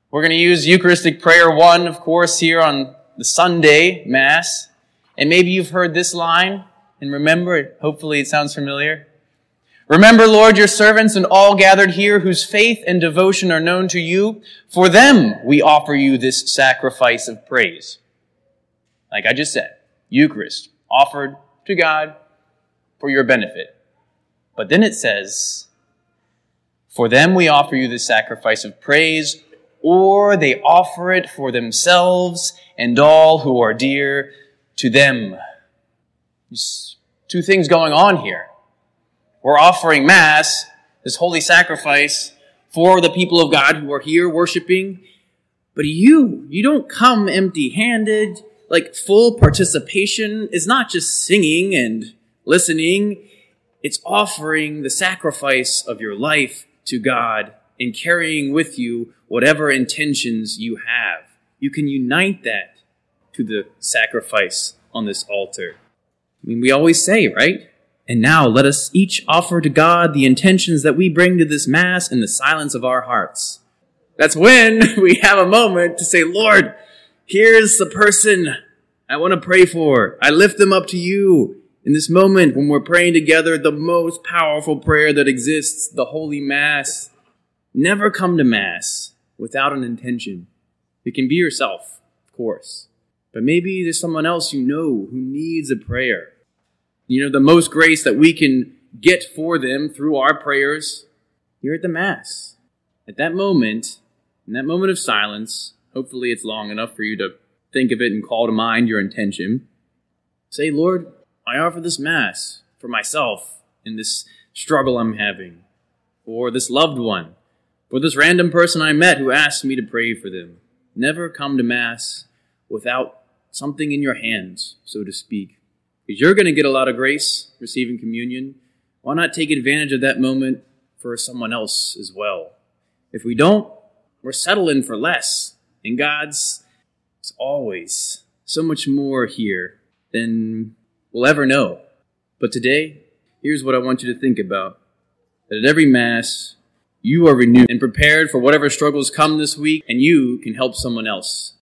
We're going to use Eucharistic Prayer 1, of course, here on the Sunday Mass. And maybe you've heard this line and remember it. Hopefully it sounds familiar. Remember, Lord, your servants and all gathered here whose faith and devotion are known to you. For them we offer you this sacrifice of praise. Like I just said, Eucharist offered to God for your benefit. But then it says, for them we offer you this sacrifice of praise, or they offer it for themselves and all who are dear to them. There's two things going on here. We're offering Mass, this holy sacrifice, for the people of God who are here worshiping. But you don't come empty-handed, like full participation. It's not just singing and listening. It's offering the sacrifice of your life to God and carrying with you whatever intentions you have. You can unite that to the sacrifice on this altar. I mean, we always say, right? And now let us each offer to God the intentions that we bring to this Mass in the silence of our hearts. That's when we have a moment to say, Lord, here's the person I want to pray for. I lift them up to you. In this moment when we're praying together, the most powerful prayer that exists, the Holy Mass. Never come to Mass without an intention. It can be yourself, of course. But maybe there's someone else you know who needs a prayer. You know, the most grace that we can get for them through our prayers here at the Mass. At that moment, in that moment of silence, hopefully it's long enough for you to think of it and call to mind your intention. Say, Lord, I offer this Mass for myself in this struggle I'm having, for this loved one, for this random person I met who asked me to pray for them. Never come to Mass without something in your hands, so to speak. Because you're going to get a lot of grace receiving communion. Why not take advantage of that moment for someone else as well? If we don't, we're settling for less. And God's is always so much more here than we'll ever know. But today, here's what I want you to think about. That at every Mass, you are renewed and prepared for whatever struggles come this week, and you can help someone else